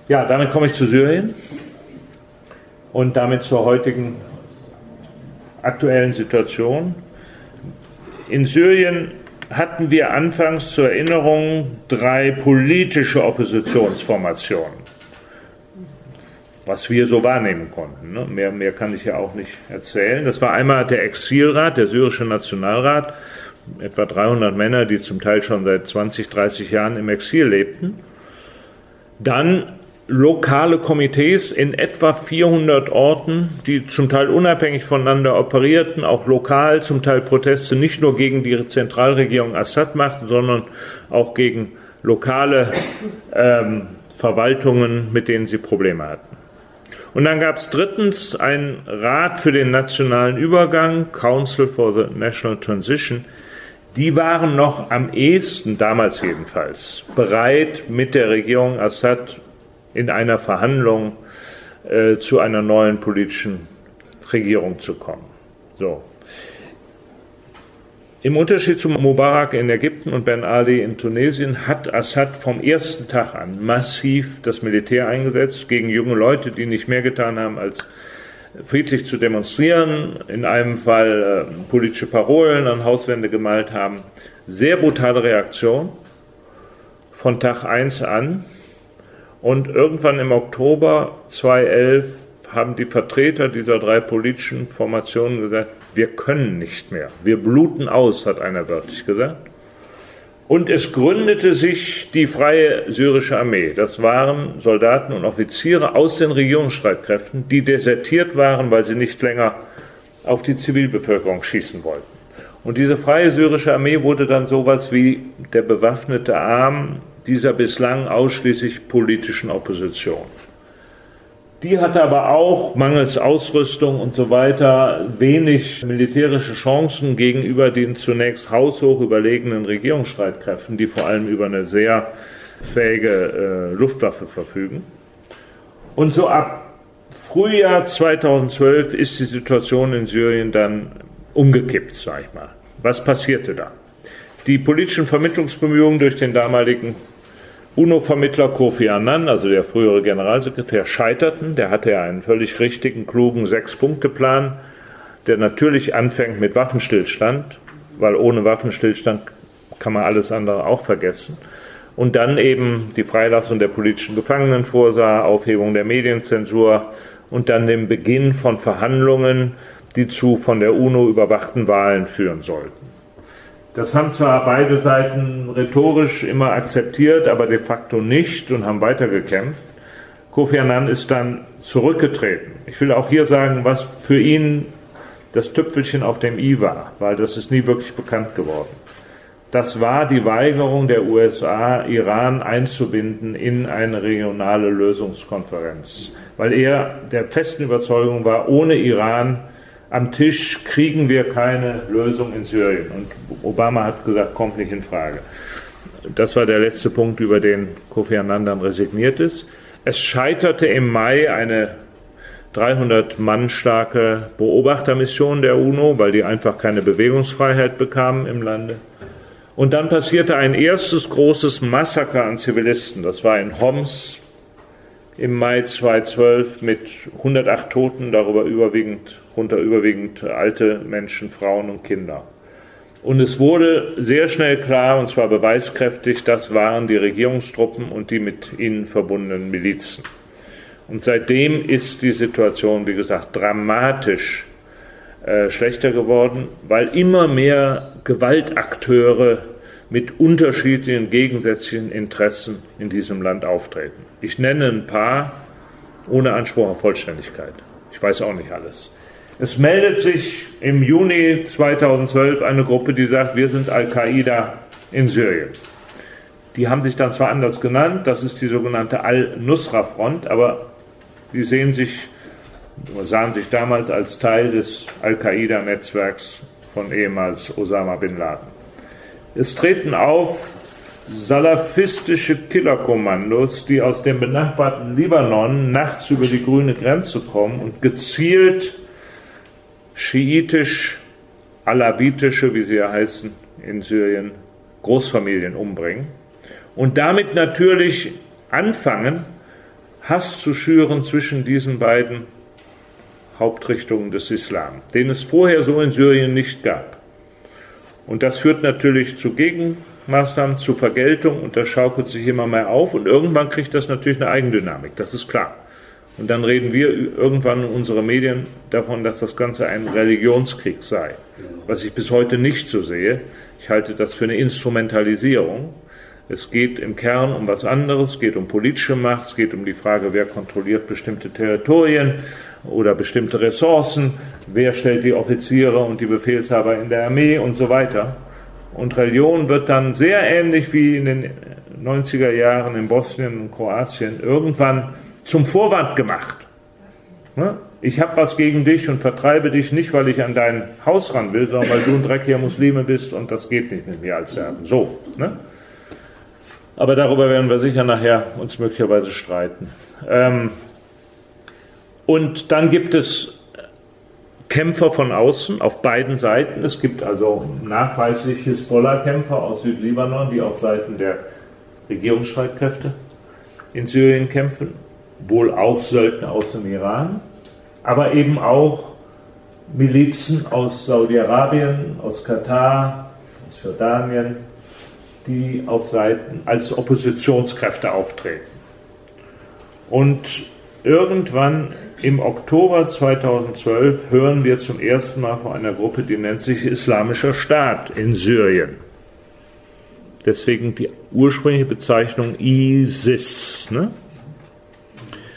Ja, damit komme ich zu Syrien und damit zur heutigen aktuellen Situation. In Syrien hatten wir anfangs zur Erinnerung 3 politische Oppositionsformationen, was wir so wahrnehmen konnten. Ne? Mehr kann ich ja auch nicht erzählen. Das war einmal der Exilrat, der syrische Nationalrat, etwa 300 Männer, die zum Teil schon seit 20, 30 Jahren im Exil lebten. Dann lokale Komitees in etwa 400 Orten, die zum Teil unabhängig voneinander operierten, auch lokal zum Teil Proteste nicht nur gegen die Zentralregierung Assad machten, sondern auch gegen lokale Verwaltungen, mit denen sie Probleme hatten. Und dann gab es drittens einen Rat für den nationalen Übergang, Council for the National Transition. Die waren noch am ehesten, damals jedenfalls, bereit, mit der Regierung Assad in einer Verhandlung zu einer neuen politischen Regierung zu kommen. So. Im Unterschied zu Mubarak in Ägypten und Ben Ali in Tunesien hat Assad vom ersten Tag an massiv das Militär eingesetzt gegen junge Leute, die nicht mehr getan haben, als friedlich zu demonstrieren, in einem Fall politische Parolen an Hauswände gemalt haben. Sehr brutale Reaktion von Tag 1 an. Und irgendwann im Oktober 2011 haben die Vertreter dieser 3 politischen Formationen gesagt, wir können nicht mehr. Wir bluten aus, hat einer wörtlich gesagt. Und es gründete sich die Freie Syrische Armee. Das waren Soldaten und Offiziere aus den Regierungsstreitkräften, die desertiert waren, weil sie nicht länger auf die Zivilbevölkerung schießen wollten. Und diese Freie Syrische Armee wurde dann sowas wie der bewaffnete Arm dieser bislang ausschließlich politischen Opposition. Die hatte aber auch mangels Ausrüstung und so weiter wenig militärische Chancen gegenüber den zunächst haushoch überlegenen Regierungsstreitkräften, die vor allem über eine sehr fähige Luftwaffe verfügen. Und so ab Frühjahr 2012 ist die Situation in Syrien dann umgekippt, sag ich mal. Was passierte da? Die politischen Vermittlungsbemühungen durch den damaligen UNO-Vermittler Kofi Annan, also der frühere Generalsekretär, scheiterten. Der hatte ja einen völlig richtigen, klugen 6-Punkte-Plan, der natürlich anfängt mit Waffenstillstand, weil ohne Waffenstillstand kann man alles andere auch vergessen. Und dann eben die Freilassung der politischen Gefangenen vorsah, Aufhebung der Medienzensur und dann den Beginn von Verhandlungen, die zu von der UNO überwachten Wahlen führen sollten. Das haben zwar beide Seiten rhetorisch immer akzeptiert, aber de facto nicht und haben weitergekämpft. Kofi Annan ist dann zurückgetreten. Ich will auch hier sagen, was für ihn das Tüpfelchen auf dem i war, weil das ist nie wirklich bekannt geworden. Das war die Weigerung der USA, Iran einzubinden in eine regionale Lösungskonferenz, weil er der festen Überzeugung war, ohne Iran am Tisch kriegen wir keine Lösung in Syrien. Und Obama hat gesagt, kommt nicht in Frage. Das war der letzte Punkt, über den Kofi Annan dann resigniert ist. Es scheiterte im Mai eine 300 Mann starke Beobachtermission der UNO, weil die einfach keine Bewegungsfreiheit bekamen im Lande. Und dann passierte ein erstes großes Massaker an Zivilisten. Das war in Homs im Mai 2012 mit 108 Toten, darunter überwiegend alte Menschen, Frauen und Kinder. Und es wurde sehr schnell klar, und zwar beweiskräftig, das waren die Regierungstruppen und die mit ihnen verbundenen Milizen. Und seitdem ist die Situation, wie gesagt, dramatisch schlechter geworden, weil immer mehr Gewaltakteure mit unterschiedlichen gegensätzlichen Interessen in diesem Land auftreten. Ich nenne ein paar ohne Anspruch auf Vollständigkeit. Ich weiß auch nicht alles. Es meldet sich im Juni 2012 eine Gruppe, die sagt, wir sind Al-Qaida in Syrien. Die haben sich dann zwar anders genannt, das ist die sogenannte Al-Nusra-Front, aber die sahen sich damals als Teil des Al-Qaida-Netzwerks von ehemals Osama bin Laden. Es treten auf salafistische Killerkommandos, die aus dem benachbarten Libanon nachts über die grüne Grenze kommen und gezielt schiitisch-alawitische, wie sie ja heißen in Syrien, Großfamilien umbringen und damit natürlich anfangen, Hass zu schüren zwischen diesen beiden Hauptrichtungen des Islam, den es vorher so in Syrien nicht gab. Und das führt natürlich zu Gegenmaßnahmen, zu Vergeltung, und das schaukelt sich immer mehr auf, und irgendwann kriegt das natürlich eine Eigendynamik, das ist klar. Und dann reden wir irgendwann in unseren Medien davon, dass das Ganze ein Religionskrieg sei, was ich bis heute nicht so sehe. Ich halte das für eine Instrumentalisierung. Es geht im Kern um was anderes, es geht um politische Macht, es geht um die Frage, wer kontrolliert bestimmte Territorien oder bestimmte Ressourcen, wer stellt die Offiziere und die Befehlshaber in der Armee und so weiter. Und Religion wird dann sehr ähnlich wie in den 90er Jahren in Bosnien und Kroatien irgendwann zum Vorwand gemacht. Ich habe was gegen dich und vertreibe dich nicht, weil ich an dein Haus ran will, sondern weil du ein dreckiger Muslime bist und das geht nicht mit mir als Serben. So, ne? Aber darüber werden wir sicher nachher uns möglicherweise streiten. Und dann gibt es Kämpfer von außen auf beiden Seiten. Es gibt also nachweislich Hisbollah-Kämpfer aus Südlibanon, die auf Seiten der Regierungsstreitkräfte in Syrien kämpfen, wohl auch Söldner aus dem Iran, aber eben auch Milizen aus Saudi-Arabien, aus Katar, aus Jordanien, die auf Seiten als Oppositionskräfte auftreten. Und irgendwann im Oktober 2012 hören wir zum ersten Mal von einer Gruppe, die nennt sich Islamischer Staat in Syrien. Deswegen die ursprüngliche Bezeichnung ISIS. Ne?